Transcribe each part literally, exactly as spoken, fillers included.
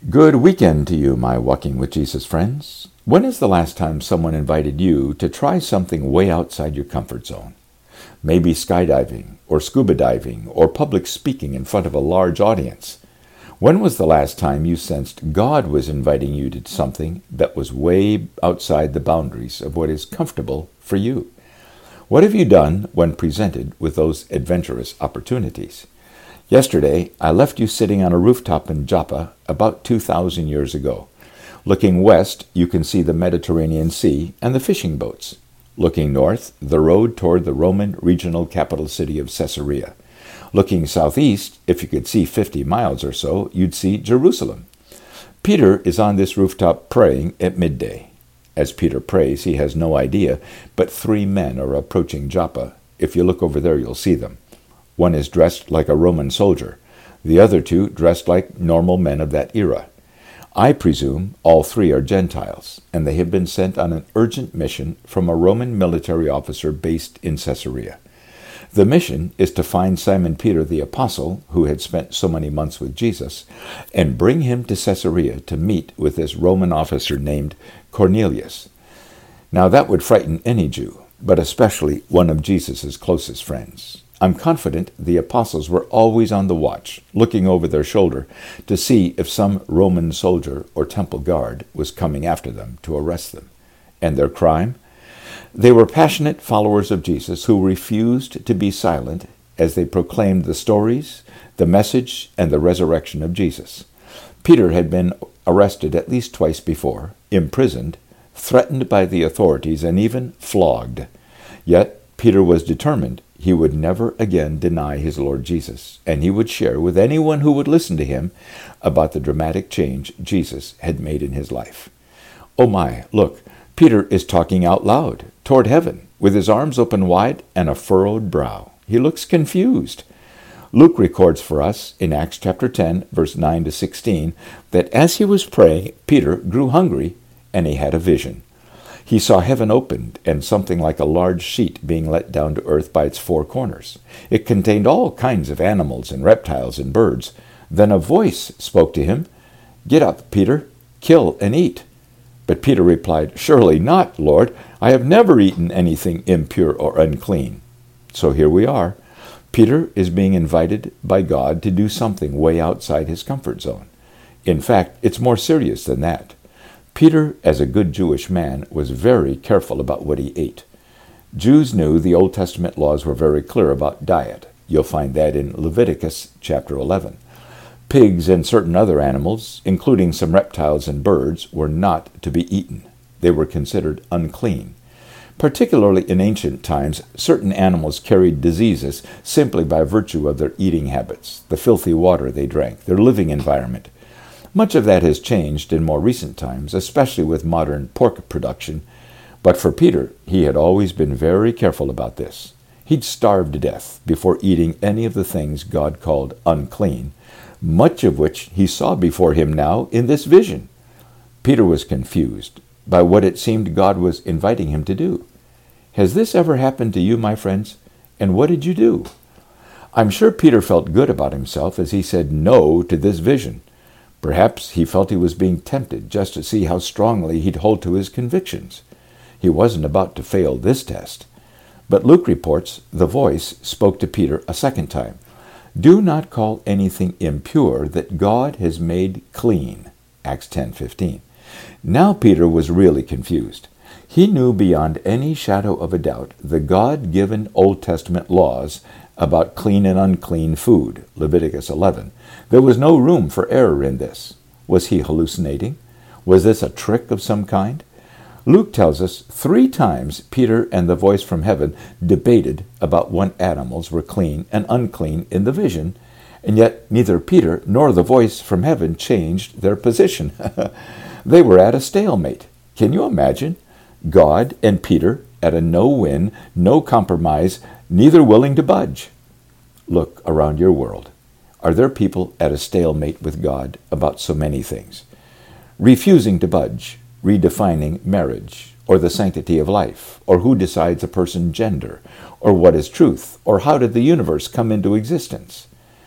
Good weekend to you, my Walking with Jesus friends. When is the last time someone invited you to try something way outside your comfort zone? Maybe skydiving, or scuba diving, or public speaking in front of a large audience. When was the last time you sensed God was inviting you to something that was way outside the boundaries of what is comfortable for you? What have you done when presented with those adventurous opportunities? Yesterday, I left you sitting on a rooftop in Joppa about two thousand years ago. Looking west, you can see the Mediterranean Sea and the fishing boats. Looking north, the road toward the Roman regional capital city of Caesarea. Looking southeast, if you could see fifty miles or so, you'd see Jerusalem. Peter is on this rooftop praying at midday. As Peter prays, he has no idea, but three men are approaching Joppa. If you look over there, you'll see them. One is dressed like a Roman soldier, the other two dressed like normal men of that era. I presume all three are Gentiles, and they have been sent on an urgent mission from a Roman military officer based in Caesarea. The mission is to find Simon Peter the apostle, who had spent so many months with Jesus, and bring him to Caesarea to meet with this Roman officer named Cornelius. Now that would frighten any Jew, but especially one of Jesus' closest friends. I'm confident the apostles were always on the watch, looking over their shoulder to see if some Roman soldier or temple guard was coming after them to arrest them. And their crime? They were passionate followers of Jesus who refused to be silent as they proclaimed the stories, the message, and the resurrection of Jesus. Peter had been arrested at least twice before, imprisoned, threatened by the authorities, and even flogged. Yet Peter was determined he would never again deny his Lord Jesus, and he would share with anyone who would listen to him about the dramatic change Jesus had made in his life. Oh my, look, Peter is talking out loud, toward heaven, with his arms open wide and a furrowed brow. He looks confused. Luke records for us in Acts chapter ten, verse nine to sixteen, that as he was praying, Peter grew hungry, and he had a vision. He saw heaven opened and something like a large sheet being let down to earth by its four corners. It contained all kinds of animals and reptiles and birds. Then a voice spoke to him, "Get up, Peter, kill and eat." But Peter replied, "Surely not, Lord. I have never eaten anything impure or unclean." So here we are. Peter is being invited by God to do something way outside his comfort zone. In fact, it's more serious than that. Peter, as a good Jewish man, was very careful about what he ate. Jews knew the Old Testament laws were very clear about diet. You'll find that in Leviticus chapter eleven. Pigs and certain other animals, including some reptiles and birds, were not to be eaten. They were considered unclean. Particularly in ancient times, certain animals carried diseases simply by virtue of their eating habits, the filthy water they drank, their living environment. Much of that has changed in more recent times, especially with modern pork production. But for Peter, he had always been very careful about this. He'd starved to death before eating any of the things God called unclean, much of which he saw before him now in this vision. Peter was confused by what it seemed God was inviting him to do. Has this ever happened to you, my friends? And what did you do? I'm sure Peter felt good about himself as he said no to this vision. Perhaps he felt he was being tempted just to see how strongly he'd hold to his convictions. He wasn't about to fail this test. But Luke reports the voice spoke to Peter a second time. "Do not call anything impure that God has made clean." Acts ten fifteen. Now Peter was really confused. He knew beyond any shadow of a doubt the God-given Old Testament laws about clean and unclean food, Leviticus eleven. There was no room for error in this. Was he hallucinating? Was this a trick of some kind? Luke tells us three times Peter and the voice from heaven debated about what animals were clean and unclean in the vision, and yet neither Peter nor the voice from heaven changed their position. They were at a stalemate. Can you imagine? God and Peter at a no-win, no compromise, neither willing to budge. Look around your world. Are there people at a stalemate with God about so many things? Refusing to budge, redefining marriage, or the sanctity of life, or who decides a person's gender, or what is truth, or how did the universe come into existence?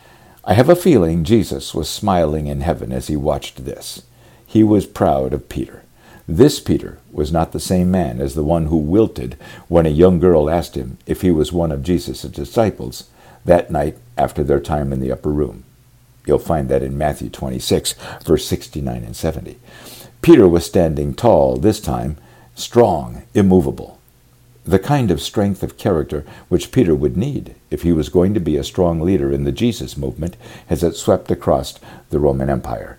I have a feeling Jesus was smiling in heaven as he watched this. He was proud of Peter. This Peter was not the same man as the one who wilted when a young girl asked him if he was one of Jesus' disciples that night after their time in the upper room. You'll find that in Matthew twenty-six, verse sixty-nine and seventy. Peter was standing tall this time, strong, immovable. The kind of strength of character which Peter would need if he was going to be a strong leader in the Jesus movement as it swept across the Roman Empire.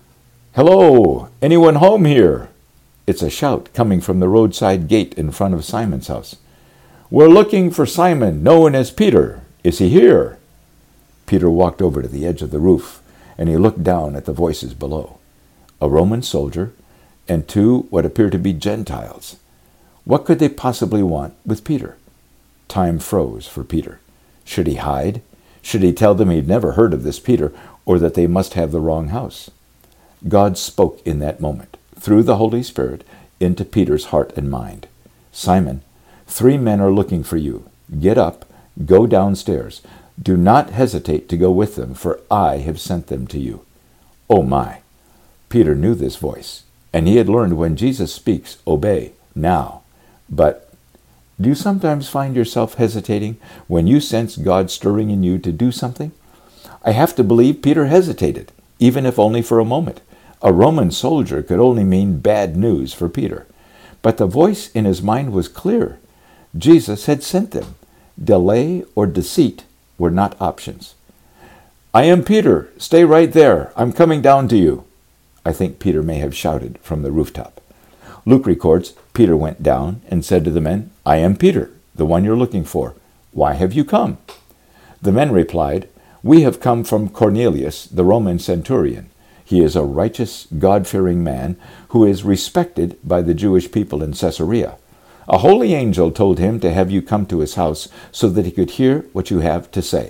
"Hello! Anyone home here?" It's a shout coming from the roadside gate in front of Simon's house. "We're looking for Simon, known as Peter. Is he here?" Peter walked over to the edge of the roof, and he looked down at the voices below. A Roman soldier and two what appear to be Gentiles. What could they possibly want with Peter? Time froze for Peter. Should he hide? Should he tell them he'd never heard of this Peter, or that they must have the wrong house? God spoke in that moment, through the Holy Spirit, into Peter's heart and mind. "Simon, three men are looking for you. Get up, go downstairs. Do not hesitate to go with them, for I have sent them to you." Oh my! Peter knew this voice, and he had learned when Jesus speaks, obey, now. But do you sometimes find yourself hesitating when you sense God stirring in you to do something? I have to believe Peter hesitated, even if only for a moment. A Roman soldier could only mean bad news for Peter. But the voice in his mind was clear. Jesus had sent them. Delay or deceit were not options. "I am Peter. Stay right there. I'm coming down to you," I think Peter may have shouted from the rooftop. Luke records, Peter went down and said to the men, "I am Peter, the one you're looking for. Why have you come?" The men replied, "We have come from Cornelius, the Roman centurion. He is a righteous, God-fearing man who is respected by the Jewish people in Caesarea. A holy angel told him to have you come to his house so that he could hear what you have to say."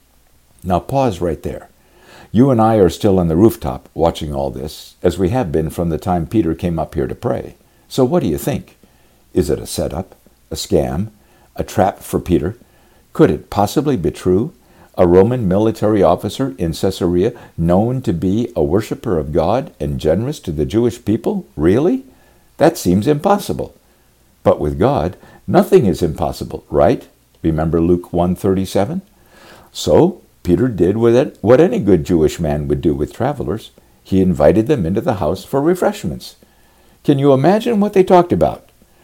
Now pause right there. You and I are still on the rooftop watching all this, as we have been from the time Peter came up here to pray. So what do you think? Is it a setup, a scam, a trap for Peter? Could it possibly be true? A Roman military officer in Caesarea known to be a worshiper of God and generous to the Jewish people? Really? That seems impossible. But with God, nothing is impossible, right? Remember Luke one thirty-seven? So Peter did what any good Jewish man would do with travelers. He invited them into the house for refreshments. Can you imagine what they talked about?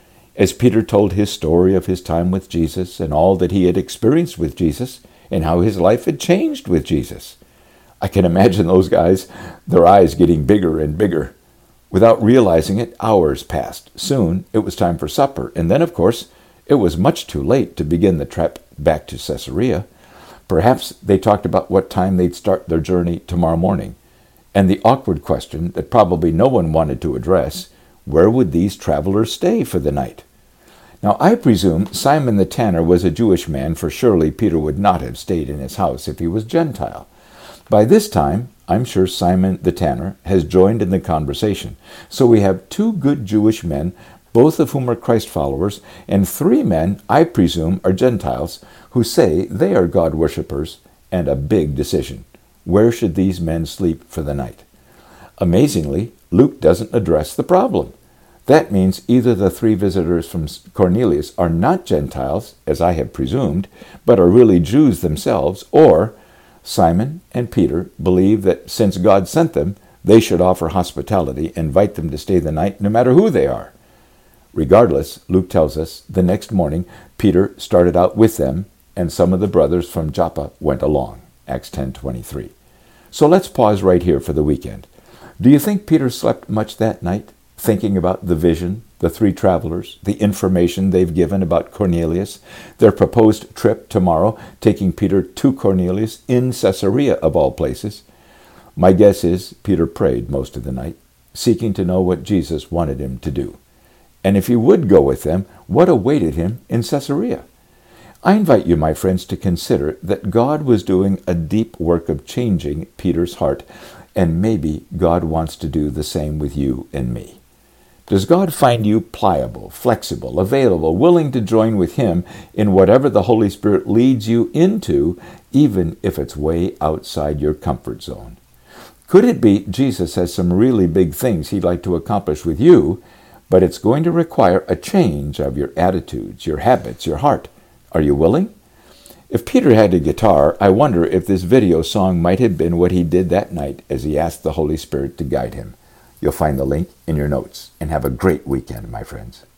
As Peter told his story of his time with Jesus and all that he had experienced with Jesus and how his life had changed with Jesus. I can imagine those guys, their eyes getting bigger and bigger. Without realizing it, hours passed. Soon it was time for supper, and then, of course, it was much too late to begin the trek back to Caesarea. Perhaps they talked about what time they'd start their journey tomorrow morning. And the awkward question that probably no one wanted to address, where would these travelers stay for the night? Now, I presume Simon the tanner was a Jewish man, for surely Peter would not have stayed in his house if he was Gentile. By this time, I'm sure Simon the tanner has joined in the conversation. So we have two good Jewish men, both of whom are Christ followers, and three men, I presume, are Gentiles, who say they are God worshippers, and a big decision. Where should these men sleep for the night? Amazingly, Luke doesn't address the problem. That means either the three visitors from Cornelius are not Gentiles, as I have presumed, but are really Jews themselves, or Simon and Peter believe that since God sent them, they should offer hospitality, invite them to stay the night, no matter who they are. Regardless, Luke tells us, the next morning, Peter started out with them, and some of the brothers from Joppa went along. Acts ten twenty-three. So let's pause right here for the weekend. Do you think Peter slept much that night, thinking about the vision, the three travelers, the information they've given about Cornelius, their proposed trip tomorrow, taking Peter to Cornelius in Caesarea of all places? My guess is Peter prayed most of the night, seeking to know what Jesus wanted him to do. And if he would go with them, what awaited him in Caesarea? I invite you, my friends, to consider that God was doing a deep work of changing Peter's heart, and maybe God wants to do the same with you and me. Does God find you pliable, flexible, available, willing to join with Him in whatever the Holy Spirit leads you into, even if it's way outside your comfort zone? Could it be Jesus has some really big things He'd like to accomplish with you, but it's going to require a change of your attitudes, your habits, your heart? Are you willing? If Peter had a guitar, I wonder if this video song might have been what he did that night as he asked the Holy Spirit to guide him. You'll find the link in your notes, and have a great weekend, my friends.